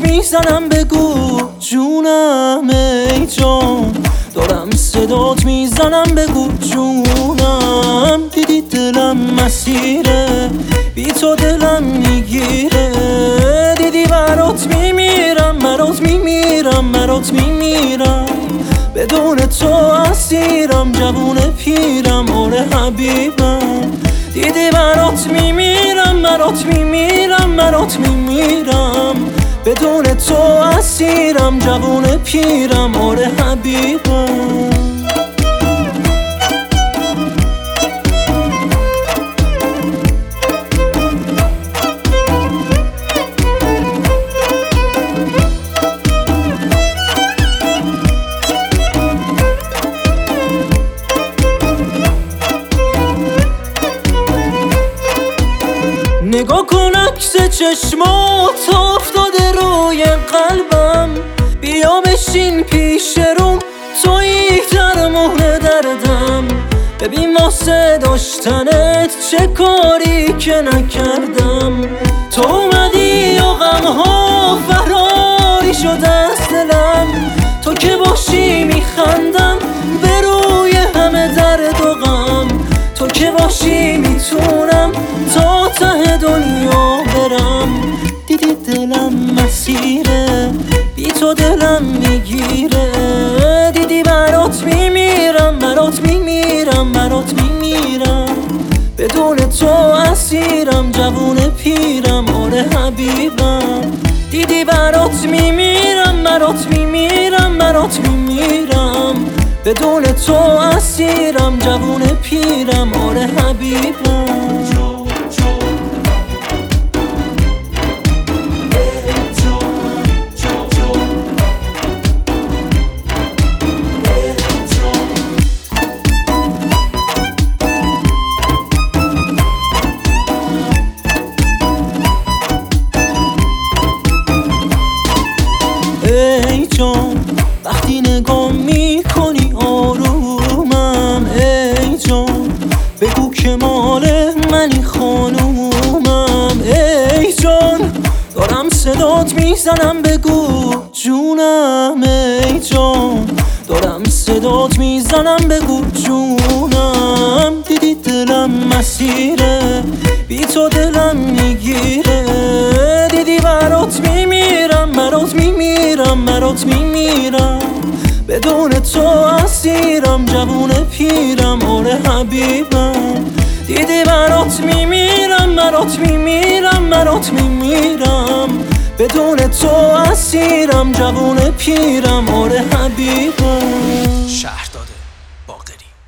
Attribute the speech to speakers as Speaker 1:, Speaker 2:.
Speaker 1: میزنم بگو جونم ای جان، دارم صدات میزنم بگو جونم. دیدی دلم مسیره، بی تو دلم میگیره. دیدی برات میمیرم، برات میمیرم، برات میمیرم. بدون تو اسیرم، جوون پیرم، آره حبیبم. دیدی برات میمیرم، برات میمیرم، برات میمیرم. بدون تو اسیرم، جوون پیرم، آره حبیبم. نگاه کن عکس چشمات افتاده روی قلبم. بیا بشین پیش روم، تویی درمون دردم. ببین واسه داشتنت چه کاری که نکردم. تو اومدی و غمها فراری شد از دلم. تو که باشی میخندم به روی همه درد و غم. تو که باشی میتونم تا ته دنیا برم. دیدی دلم مسیره، بی تو دلم میگیره. دیدی برات میمیرم، برات میمیرم، برات میمیرم. بدون تو اسیرم، جوون پیرم، آره حبیبم. دیدی برات میمیرم، برات میمیرم، برات میمیرم. بدون تو اسیرم، جوون پیرم، آره حبیبم. ای جان وقتی نگاه میکنی آرومم. ای جان بگو که مال منی خانومم. ای جان دارم صدات میزنم بگو جونم. ای جان دارم صدات میزنم بگو جونم. دیدی دلم مسیره، بی تو دلم میگیره. دیدی برات میمیرم، برات میمیرم، برات میمیرم. بدون تو اسیرم، جوون پیرم، آره حبیبم. دیدی برات میمیرم، برات میمیرم، برات میمیرم. بدون تو اسیرم، جوون پیرم، آره حبیبم.
Speaker 2: شهرداد باقری.